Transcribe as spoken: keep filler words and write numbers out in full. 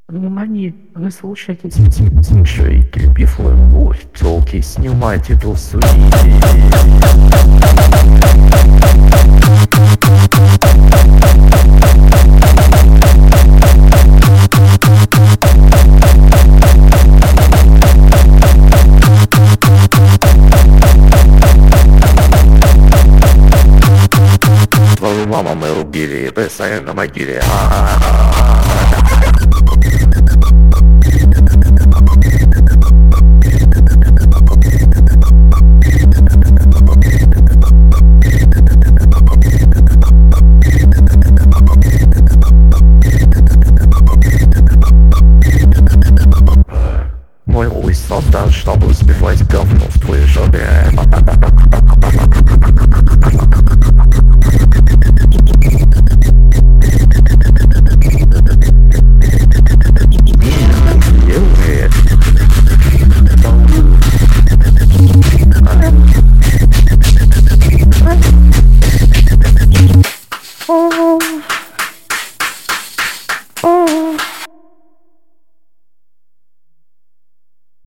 Внимание, вы слушаете слушаете любовь, любовь, телки, снимайте трусы. Твою маму мы убили, быстрее на могиле. Мой хуй создан, чтобы сбивать говно в твоей жопе.